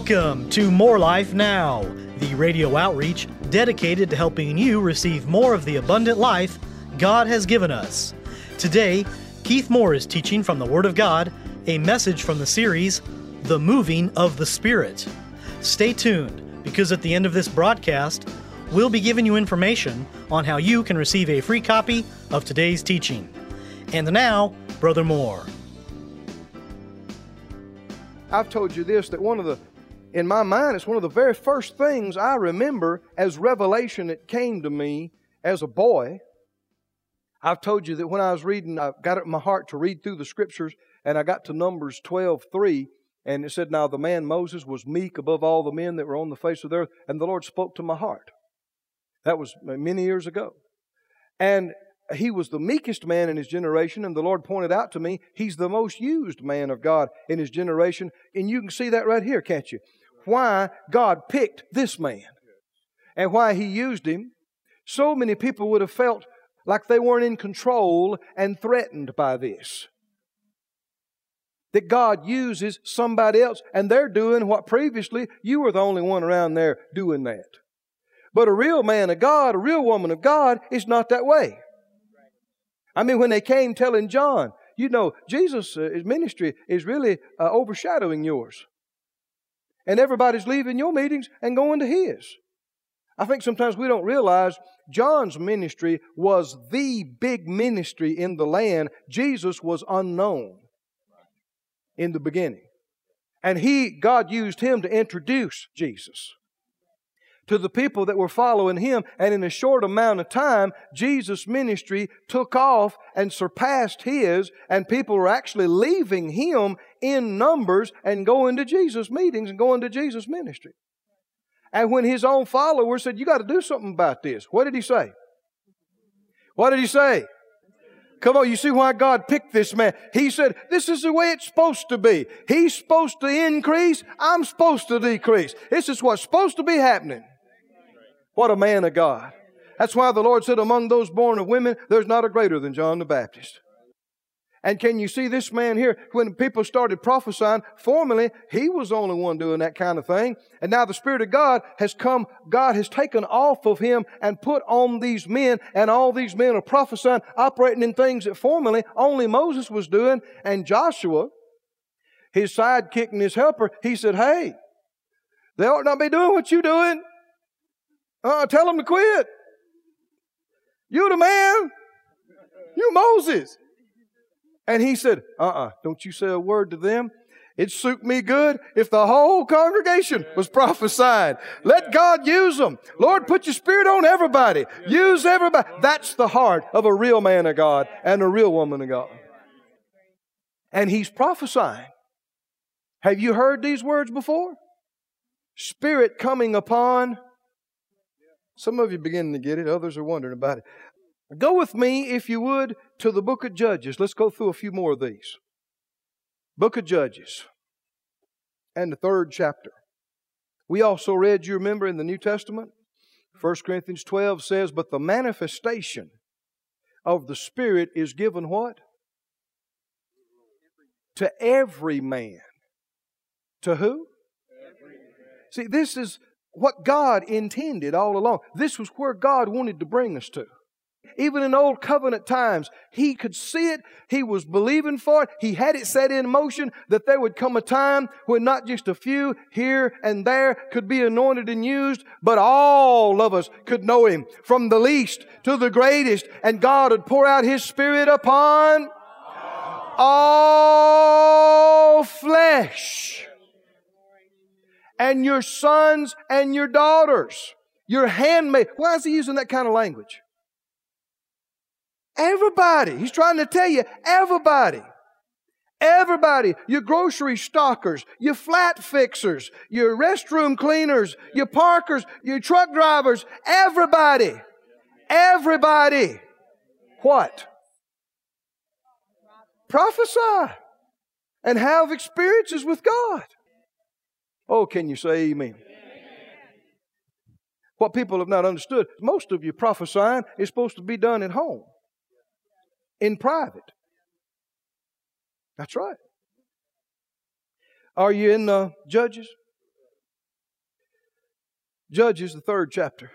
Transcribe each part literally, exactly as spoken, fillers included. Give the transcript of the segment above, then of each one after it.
Welcome to More Life Now, the radio outreach dedicated to helping you receive more of the abundant life God has given us. Today, Keith Moore is teaching from the Word of God, a message from the series, The Moving of the Spirit. Stay tuned, because at the end of this broadcast, we'll be giving you information on how you can receive a free copy of today's teaching. And now, Brother Moore. I've told you this, that one of the, in my mind, it's one of the very first things I remember as revelation that came to me as a boy. I've told you that when I was reading, I got it in my heart to read through the Scriptures, and I got to Numbers twelve three, and it said, "Now the man Moses was meek above all the men that were on the face of the earth, and the Lord spoke to my heart." That was many years ago. And he was the meekest man in his generation, and the Lord pointed out to me, he's the most used man of God in his generation. And you can see that right here, can't you? Why God picked this man and why He used him. So many people would have felt like they weren't in control and threatened by this. That God uses somebody else, and they're doing what previously you were the only one around there doing that. But a real man of God, a real woman of God, is not that way. I mean, when they came telling John, you know, Jesus' uh, his ministry is really uh, overshadowing yours. And everybody's leaving your meetings and going to his. I think sometimes we don't realize John's ministry was the big ministry in the land. Jesus was unknown in the beginning. And he, God used him to introduce Jesus to the people that were following him. And in a short amount of time, Jesus' ministry took off and surpassed his, and people were actually leaving him in numbers and going to Jesus' meetings and going to Jesus' ministry. And when his own followers said, "You got to do something about this," what did he say? What did he say? Come on, you see why God picked this man. He said, this is the way it's supposed to be. He's supposed to increase. I'm supposed to decrease. This is what's supposed to be happening. What a man of God. That's why the Lord said, among those born of women, there's not a greater than John the Baptist. And can you see this man here? When people started prophesying, formerly, he was the only one doing that kind of thing. And now the Spirit of God has come, God has taken off of him and put on these men, and all these men are prophesying, operating in things that formerly only Moses was doing. And Joshua, his sidekick and his helper, he said, "Hey, they ought not be doing what you're doing. Uh, tell them to quit. You the man. You Moses." And he said, uh-uh, don't you say a word to them. It'd suit me good if the whole congregation was prophesying. Let God use them. Lord, put your Spirit on everybody. Use everybody. That's the heart of a real man of God and a real woman of God. And he's prophesying. Have you heard these words before? Spirit coming upon. Some of you are beginning to get it. Others are wondering about it. Go with me, if you would, to the book of Judges. Let's go through a few more of these. Book of Judges and the third chapter. We also read, you remember, in the New Testament, First Corinthians twelve says, "But the manifestation of the Spirit is given" what? To every man. To who? See, this is what God intended all along. This was where God wanted to bring us to. Even in Old Covenant times, He could see it. He was believing for it. He had it set in motion that there would come a time when not just a few here and there could be anointed and used, but all of us could know Him, from the least to the greatest. And God would pour out His Spirit upon all flesh. And your sons and your daughters, your handmaid. Why is He using that kind of language? Everybody. He's trying to tell you, everybody. Everybody. Your grocery stockers, your flat fixers, your restroom cleaners, your parkers, your truck drivers. Everybody. Everybody. What? Prophesy. And have experiences with God. Oh, can you say amen? What people have not understood, most of you prophesying is supposed to be done at home. In private. That's right. Are you in uh, Judges? Judges, the third chapter.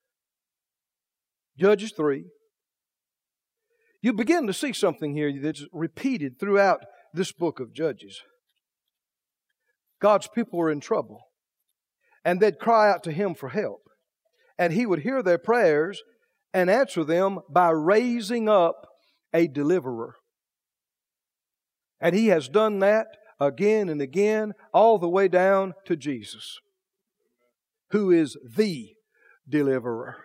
Judges three. You begin to see something here that's repeated throughout this book of Judges. God's people were in trouble, and they'd cry out to Him for help. And He would hear their prayers and answer them by raising up a deliverer. And He has done that again and again, all the way down to Jesus, who is the deliverer.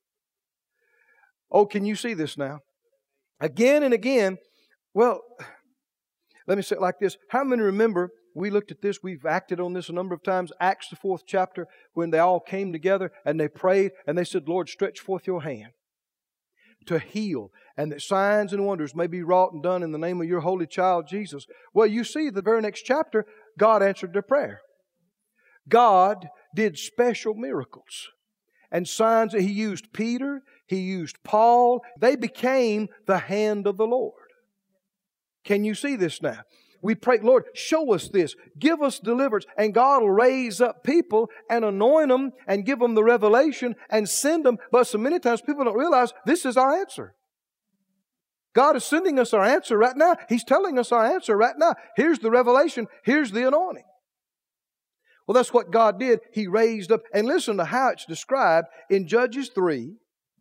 Oh, can you see this now? Again and again. Well, let me say it like this. How many remember, we looked at this, we've acted on this a number of times, Acts the fourth chapter, when they all came together and they prayed and they said, Lord, stretch forth your hand to heal, and that signs and wonders may be wrought and done in the name of your holy child Jesus. Well, you see the very next chapter, God answered their prayer. God did special miracles and signs that He used Peter, He used Paul. They became the hand of the Lord. Can you see this now? We pray, Lord, show us this. Give us deliverance. And God will raise up people and anoint them and give them the revelation and send them. But so many times people don't realize this is our answer. God is sending us our answer right now. He's telling us our answer right now. Here's the revelation. Here's the anointing. Well, that's what God did. He raised up. And listen to how it's described in Judges three.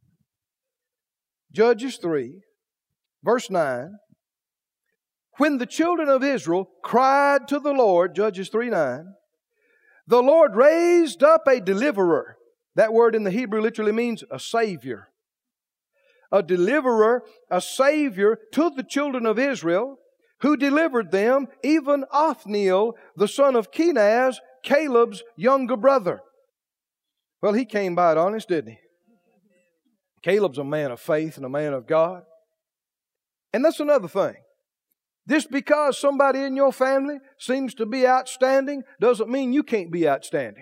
Judges three, verse nine. When the children of Israel cried to the Lord, Judges three nine, the Lord raised up a deliverer. That word in the Hebrew literally means a Savior. A deliverer, a Savior to the children of Israel, who delivered them, even Othniel, the son of Kenaz, Caleb's younger brother. Well, he came by it honest, didn't he? Caleb's a man of faith and a man of God. And that's another thing. Just because somebody in your family seems to be outstanding doesn't mean you can't be outstanding.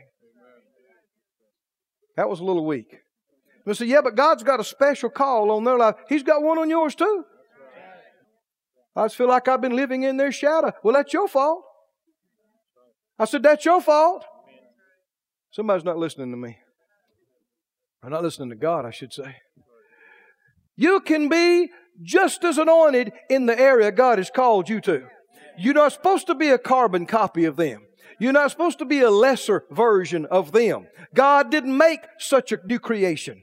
That was a little weak. You say, yeah, but God's got a special call on their life. He's got one on yours too. I just feel like I've been living in their shadow. Well, that's your fault. I said, that's your fault. Somebody's not listening to me. Or not listening to God, I should say. You can be just as anointed in the area God has called you to. You're not supposed to be a carbon copy of them. You're not supposed to be a lesser version of them. God didn't make such a new creation.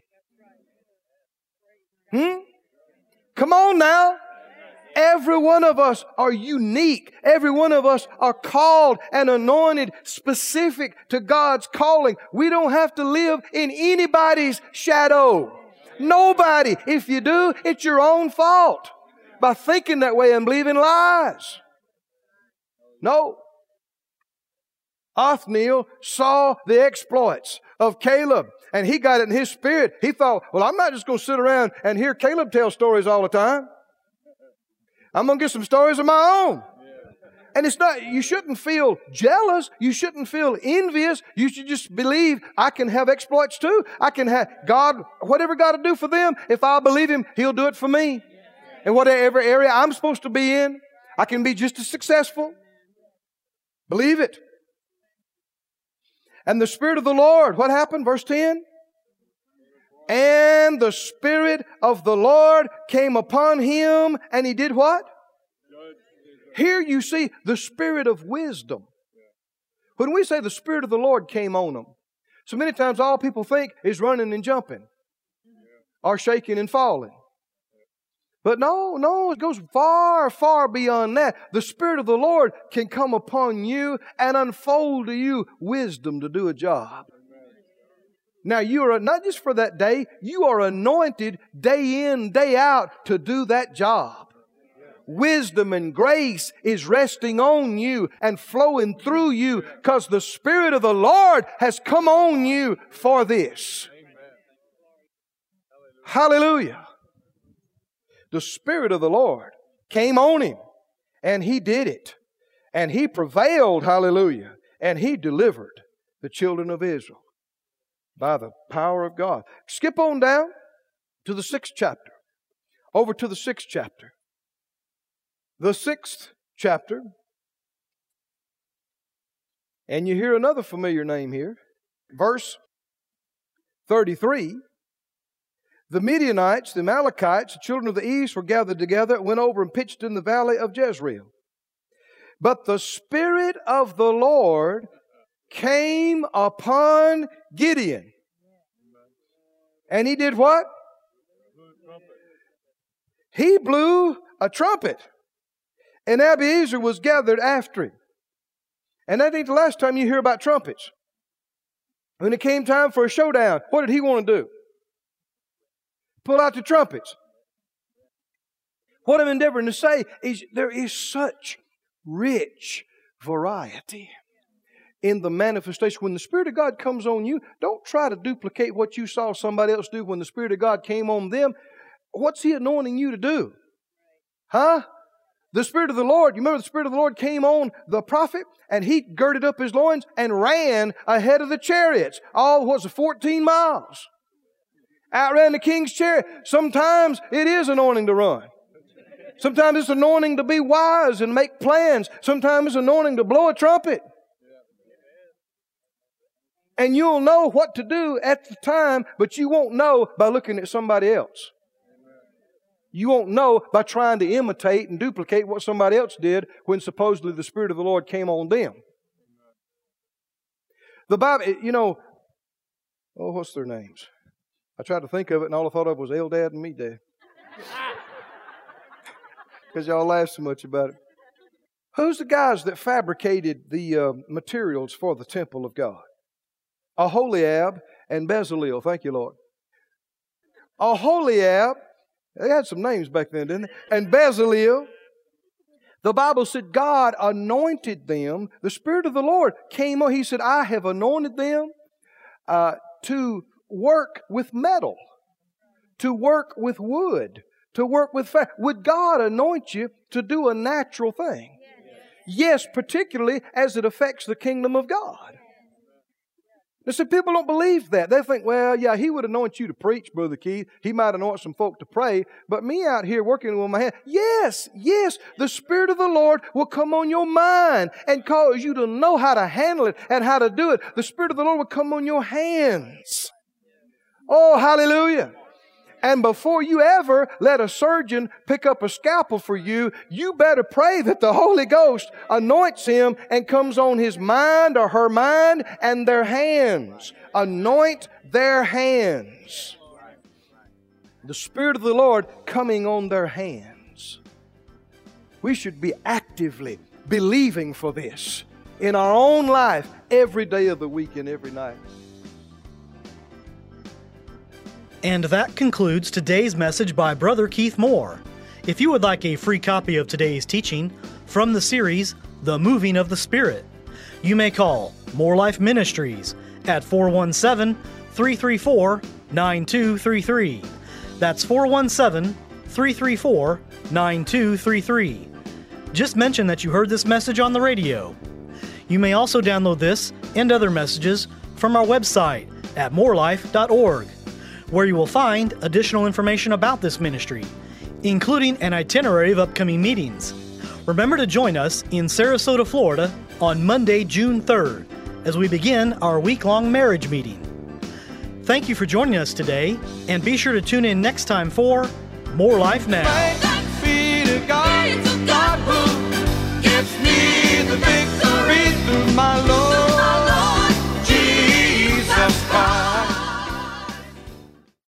Hmm? Come on now. Every one of us are unique. Every one of us are called and anointed specific to God's calling. We don't have to live in anybody's shadow. Nobody. If you do, it's your own fault by thinking that way and believing lies. No. Othniel saw the exploits of Caleb, and he got it in his spirit. He thought, well, I'm not just going to sit around and hear Caleb tell stories all the time. I'm going to get some stories of my own. And it's not, you shouldn't feel jealous. You shouldn't feel envious. You should just believe I can have exploits too. I can have God, whatever God will do for them, if I believe Him, He'll do it for me. And whatever area I'm supposed to be in, I can be just as successful. Believe it. And the Spirit of the Lord, what happened? Verse ten. And the Spirit of the Lord came upon him, and he did what? Here you see the Spirit of wisdom. When we say the Spirit of the Lord came on them, so many times all people think is running and jumping, or shaking and falling. But no, no, it goes far, far beyond that. The Spirit of the Lord can come upon you and unfold to you wisdom to do a job. Now you are, not just for that day, you are anointed day in, day out to do that job. Wisdom and grace is resting on you and flowing through you because the Spirit of the Lord has come on you for this. Hallelujah. The Spirit of the Lord came on him and he did it. And he prevailed, hallelujah, and he delivered the children of Israel by the power of God. Skip on down to the sixth chapter. Over to the sixth chapter. The sixth chapter. And you hear another familiar name here. Verse thirty-three, the Midianites, the Amalekites, the children of the east were gathered together, went over and pitched in the valley of Jezreel. But the Spirit of the Lord came upon Gideon. And he did what? He blew a trumpet. And Abiezer was gathered after him. And that ain't the last time you hear about trumpets. When it came time for a showdown, what did he want to do? Pull out the trumpets. What I'm endeavoring to say is there is such rich variety in the manifestation. When the Spirit of God comes on you, don't try to duplicate what you saw somebody else do when the Spirit of God came on them. What's He anointing you to do? Huh? The Spirit of the Lord, you remember the Spirit of the Lord came on the prophet and he girded up his loins and ran ahead of the chariots. All, what's it, fourteen miles? Outran the king's chariot. Sometimes it is anointing to run. Sometimes it's anointing to be wise and make plans. Sometimes it's anointing to blow a trumpet. And you'll know what to do at the time, but you won't know by looking at somebody else. You won't know by trying to imitate and duplicate what somebody else did when supposedly the Spirit of the Lord came on them. The Bible, you know, oh, what's their names? I tried to think of it and all I thought of was Eldad and Medad. Because y'all laugh so much about it. Who's the guys that fabricated the uh, materials for the temple of God? Aholiab and Bezalel. Thank you, Lord. Aholiab, they had some names back then, didn't they? And Bezalel. The Bible said God anointed them. The Spirit of the Lord came on. He said, I have anointed them uh, to work with metal, to work with wood, to work with fire. Would God anoint you to do a natural thing? Yes, particularly as it affects the kingdom of God. Now, see, people don't believe that. They think, well, yeah, He would anoint you to preach, Brother Keith. He might anoint some folk to pray. But me out here working with my hand, yes, yes, the Spirit of the Lord will come on your mind and cause you to know how to handle it and how to do it. The Spirit of the Lord will come on your hands. Oh, hallelujah. And before you ever let a surgeon pick up a scalpel for you, you better pray that the Holy Ghost anoints him and comes on his mind or her mind and their hands. Anoint their hands. The Spirit of the Lord coming on their hands. We should be actively believing for this in our own life every day of the week and every night. And that concludes today's message by Brother Keith Moore. If you would like a free copy of today's teaching from the series, The Moving of the Spirit, you may call More Life Ministries at four one seven, three three four, nine two three three. That's four one seven, three three four, nine two three three. Just mention that you heard this message on the radio. You may also download this and other messages from our website at more life dot org. where you will find additional information about this ministry, including an itinerary of upcoming meetings. Remember to join us in Sarasota, Florida on Monday, June third, as we begin our week-long marriage meeting. Thank you for joining us today, and be sure to tune in next time for More Life Now. Thanks be to God, God who gives me